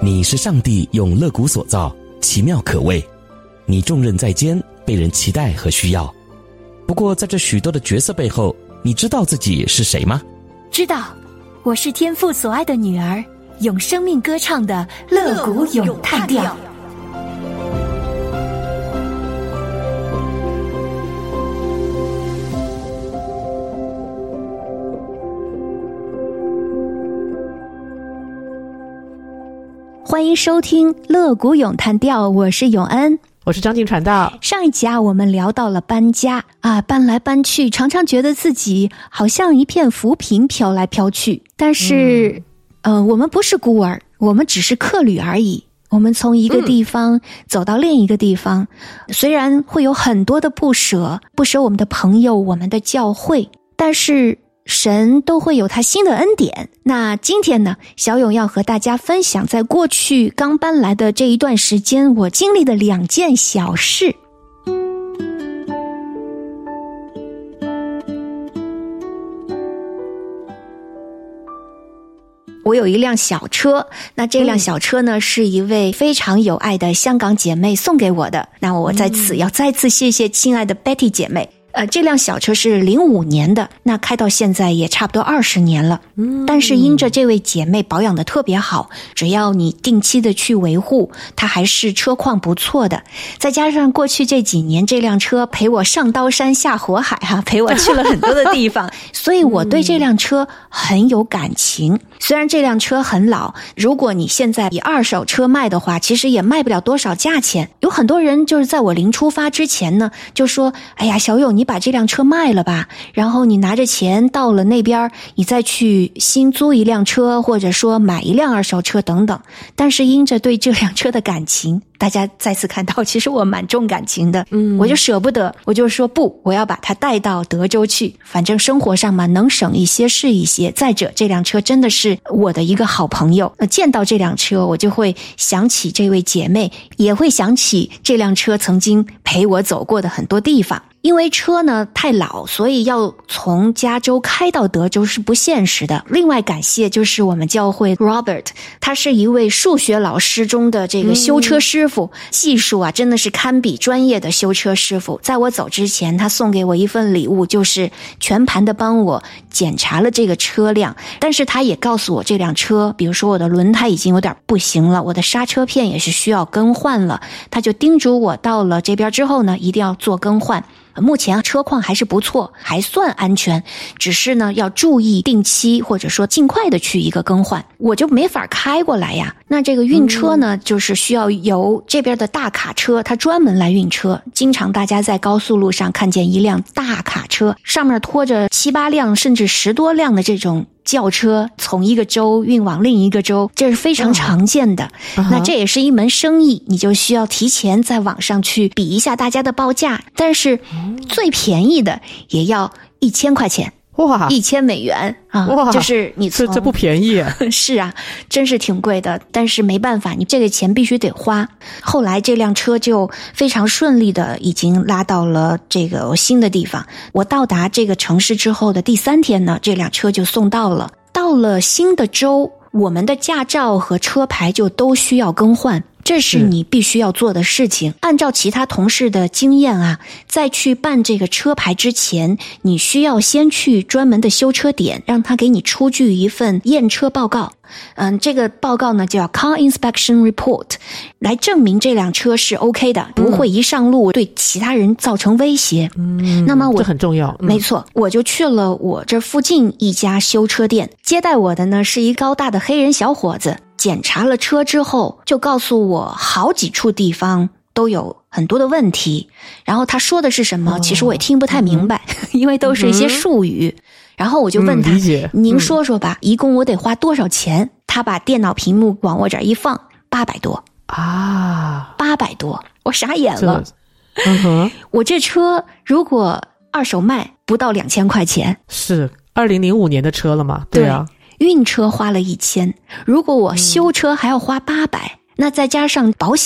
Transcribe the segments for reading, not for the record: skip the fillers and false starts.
你是上帝用肋骨所造，奇妙可畏。你重任在肩，被人期待和需要。不过在这许多的角色背后，你知道自己是谁吗？ 知道，我是天父所爱的女儿，用生命歌唱的肋骨咏叹调。欢迎收听肋骨咏叹调，我是永恩， 我是张静传道。 上一集我们聊到了搬家搬来搬去，常常觉得自己好像一片浮萍飘来飘去。但是我们不是孤儿，我们只是客旅而已。我们从一个地方走到另一个地方，虽然会有很多的不舍我们的朋友，我们的教会，但是神都会有他新的恩典。那今天呢，小勇要和大家分享在过去刚搬来的这一段时间我经历的2件小事。我有一辆小车，那这辆小车呢，是一位非常有爱的香港姐妹送给我的。那我在此要再次谢谢亲爱的 Betty 姐妹。这辆小车是05年的，那开到现在也差不多20年了。但是因着这位姐妹保养得特别好，只要你定期的去维护，它还是车况不错的。再加上过去这几年这辆车陪我上刀山下火海陪我去了很多的地方，所以我对这辆车很有感情。虽然这辆车很老，如果你现在以2手车卖的话，其实也卖不了多少价钱。有很多人就是在我临出发之前呢，就说哎呀小勇，你把这辆车卖了吧，然后你拿着钱到了那边，你再去新租一辆车，或者说买一辆2手车等等。但是因着对这辆车的感情，大家再次看到其实我蛮重感情的，我就舍不得，我就说不，我要把它带到德州去，反正生活上嘛，能省一些是一些。再者这辆车真的是我的一个好朋友，见到这辆车我就会想起这位姐妹，也会想起这辆车曾经陪我走过的很多地方。因为车呢太老，所以要从加州开到德州是不现实的。另外感谢就是我们教会 Robert， 他是一位数学老师中的这个修车师傅，技术真的是堪比专业的修车师傅。在我走之前，他送给我一份礼物，就是全盘的帮我检查了这个车辆。但是他也告诉我这辆车，比如说我的轮胎已经有点不行了，我的刹车片也是需要更换了，他就叮嘱我到了这边之后呢，一定要做更换。目前车况还是不错，还算安全，只是呢要注意定期或者说尽快的去一个更换。我就没法开过来呀。那这个运车呢，就是需要由这边的大卡车，它专门来运车。经常大家在高速路上看见一辆大卡车，上面拖着7、8辆甚至10多辆的这种轿车，从一个州运往另一个州，这是非常常见的。那这也是一门生意，你就需要提前在网上去比一下大家的报价，但是最便宜的也要1000块钱。 哇 ，1000美元哇， 就是你从这不便宜是啊，真是挺贵的，但是没办法，你这个钱必须得花。后来这辆车就非常顺利的已经拉到了这个新的地方。我到达这个城市之后的第3天呢，这辆车就送到了。到了新的州，我们的驾照和车牌就都需要更换，这是你必须要做的事情。按照其他同事的经验在去办这个车牌之前，你需要先去专门的修车点，让他给你出具一份验车报告。这个报告呢叫 Car Inspection Report， 来证明这辆车是 OK 的，不会一上路对其他人造成威胁。那么这很重要。 没错，我就去了我这附近一家修车店，接待我的呢是一高大的黑人小伙子。检查了车之后，就告诉我好几处地方都有很多的问题，然后他说的是什么其实我也听不太明白，因为都是一些术语。然后我就问他，您说说吧，一共我得花多少钱？他把电脑屏幕往我这儿一放，800多800多，我傻眼了。我这车如果2手卖不到2000块钱， 是2005年的车了嘛？对啊， 运车花了1000，如果我修车还要花800，那再加上保险，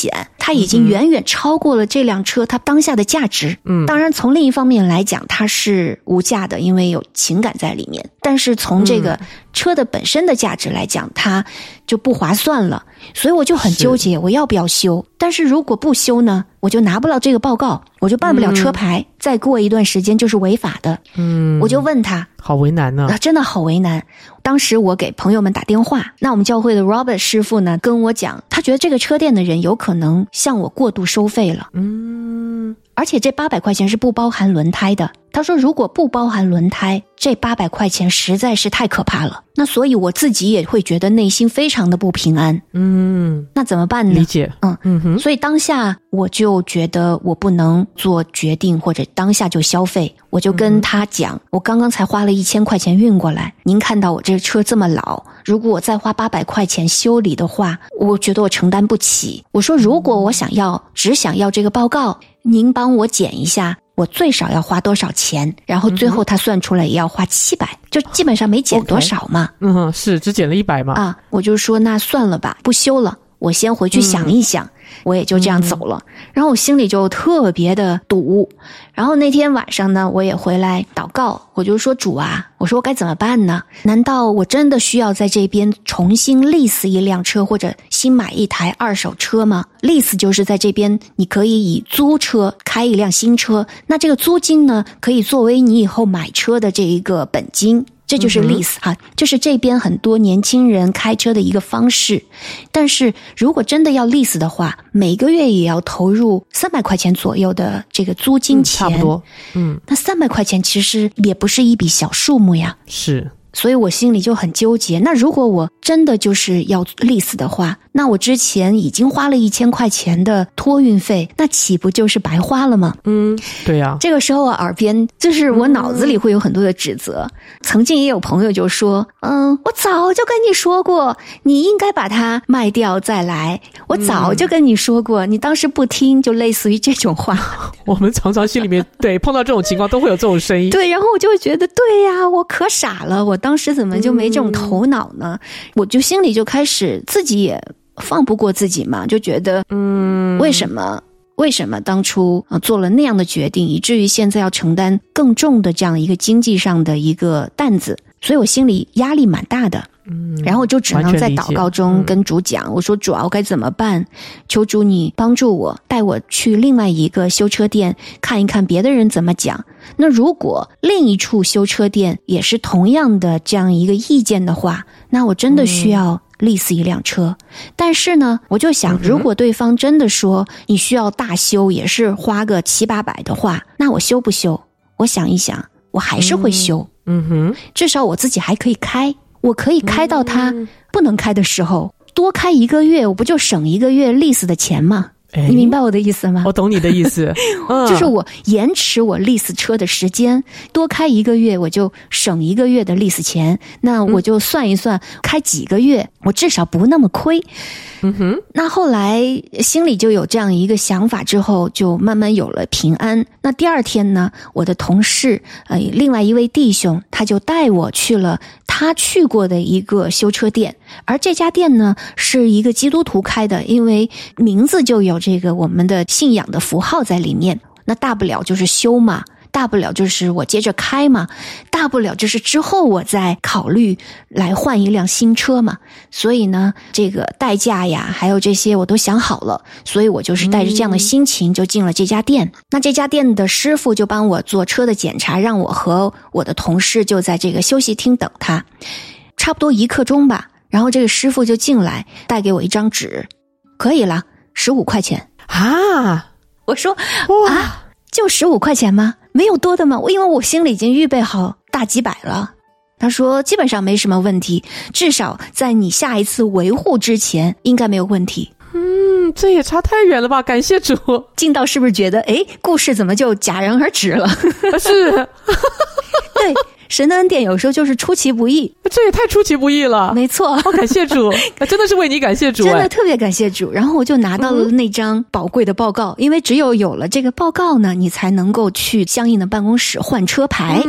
它已经远远超过了这辆车它当下的价值。当然从另一方面来讲它是无价的，因为有情感在里面，但是从这个车的本身的价值来讲，它就不划算了。所以我就很纠结我要不要修，但是如果不修呢，我就拿不了这个报告，我就办不了车牌，再过一段时间就是违法的。我就问他， 好为难呢， 真的好为难。当时我给朋友们打电话，那我们教会的 Robert 师傅呢跟我讲，他觉得这个车店的人有可能向我过度收费了。而且这800块钱是不包含轮胎的。他说如果不包含轮胎，这800块钱实在是太可怕了。那所以我自己也会觉得内心非常的不平安。那怎么办呢？ 理解。 所以当下我就觉得我不能做决定或者当下就消费，我就跟他讲，我刚刚才花了1000块钱运过来，您看到我这车这么老，如果我再花800块钱修理的话，我觉得我承担不起。我说如果我只想要这个报告，您帮我减一下，我最少要花多少钱，然后最后他算出来也要花700，就基本上没减多少嘛。 是只减了100嘛。 我就说那算了吧，不修了，我先回去想一想。我也就这样走了。然后我心里就特别的堵。然后那天晚上呢，我也回来祷告，我就说主啊，我说我该怎么办呢？难道我真的需要在这边重新lease一辆车，或者新买一台二手车吗？ lease 就是在这边你可以以租车开一辆新车，那这个租金呢可以作为你以后买车的这一个本金，这就是 lease 就是这边很多年轻人开车的一个方式。但是如果真的要 lease 的话，每个月也要投入300块钱左右的这个租金钱， 差不多。 那300块钱其实也不是一笔小数目呀。 是。 所以我心里就很纠结，那如果我真的就是要 lease 的话，那我之前已经花了1000块钱的托运费，那岂不就是白花了吗？ 对呀。 这个时候我耳边就是我脑子里会有很多的指责。曾经也有朋友就说，我早就跟你说过，你应该把它卖掉再来。我早就跟你说过，你当时不听，就类似于这种话。 我们常常心里面对碰到这种情况都会有这种声音。 对，然后我就会觉得，对呀，我可傻了，我当时怎么就没这种头脑呢？我就心里就开始自己也放不过自己嘛，就觉得为什么当初做了那样的决定，以至于现在要承担更重的这样一个经济上的一个担子，所以我心里压力蛮大的。然后就只能在祷告中跟主讲，我说主啊，我该怎么办？求主你帮助我，带我去另外一个修车店看一看别的人怎么讲。那如果另一处修车店也是同样的这样一个意见的话，那我真的需要lease一辆车。但是呢，我就想，如果对方真的说你需要大修也是花个700-800的话，那我修不修？我想一想，我还是会修。至少我自己还可以开，我可以开到它不能开的时候，多开1个月，我不就省1个月lease的钱吗？你明白我的意思吗？ 我懂你的意思。 就是我延迟我lease车的时间，多开1个月我就省1个月的lease钱，那我就算一算，开几个月我至少不那么亏。那后来心里就有这样一个想法之后，就慢慢有了平安。那第二天呢，我的同事另外一位弟兄，他就带我去了他去过的一个修车店，而这家店呢是一个基督徒开的，因为名字就有这个我们的信仰的符号在里面。那大不了就是修嘛，大不了就是我接着开嘛，大不了就是之后我再考虑来换一辆新车嘛。所以呢，这个代价呀还有这些我都想好了，所以我就是带着这样的心情就进了这家店。那这家店的师傅就帮我做车的检查，让我和我的同事就在这个休息厅等他，差不多1刻钟吧。然后这个师傅就进来带给我一张纸，可以了，15块钱啊。 我说啊，就15块钱吗？没有多的吗？因为我心里已经预备好大几百了。他说基本上没什么问题，至少在你下一次维护之前应该没有问题。 这也差太远了吧，感谢主。 进到是不是觉得故事怎么就戛然而止了？ 是。 对，神的恩典有时候就是出其不意。 这也太出其不意了。 没错。 感谢主。真的是为你感谢主。 真的特别感谢主。然后我就拿到了那张宝贵的报告，因为只有了这个报告呢，你才能够去相应的办公室换车牌。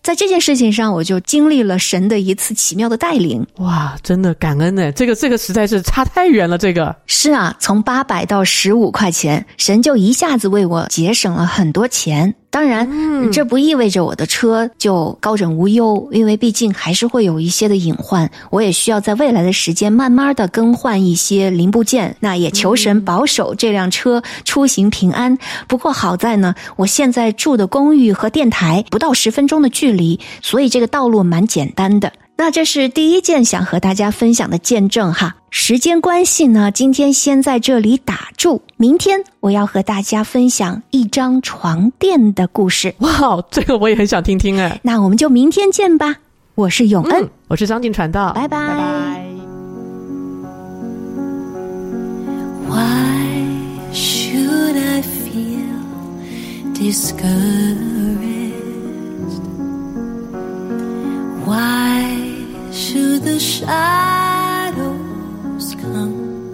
在这件事情上，我就经历了神的一次奇妙的带领。 哇，真的感恩呢，这个实在是差太远了。这个是啊，从800到15块钱，神就一下子为我节省了很多钱。当然，这不意味着我的车就高枕无忧，因为毕竟还是会有一些的隐患，我也需要在未来的时间慢慢的更换一些零部件，那也求神保守这辆车出行平安。不过好在呢，我现在住的公寓和电台不到10分钟的距离，所以这个道路蛮简单的。那这是第一件想和大家分享的见证哈。时间关系呢，今天先在这里打住，明天我要和大家分享一张床垫的故事。 哇，这个我也很想听听哎。 那我们就明天见吧，我是永恩， 我是张静传道， 拜拜。 拜拜。 Why should I feel discouraged? Why should the shadows come?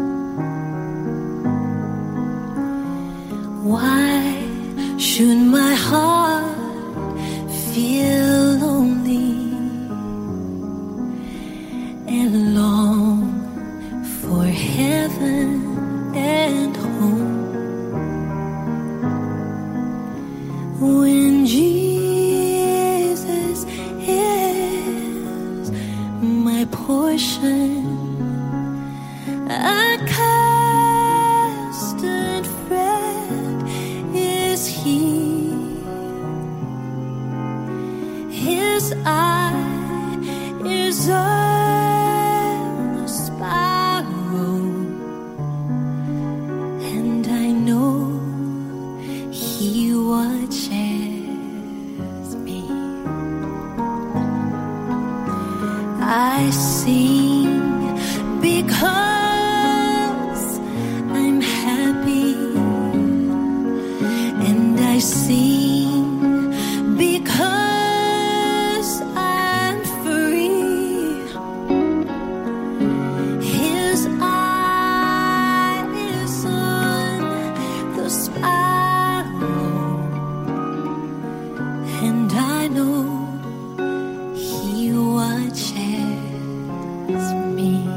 Why should my heart feel lonely and long for heaven and home? When Jesus is my portion, a constant friend is He. His eye is on the sparrow, and I know He watches me. I sing because I'm happy, and I sing because I'm free. His eye is on the sparrow, and I know He watches me.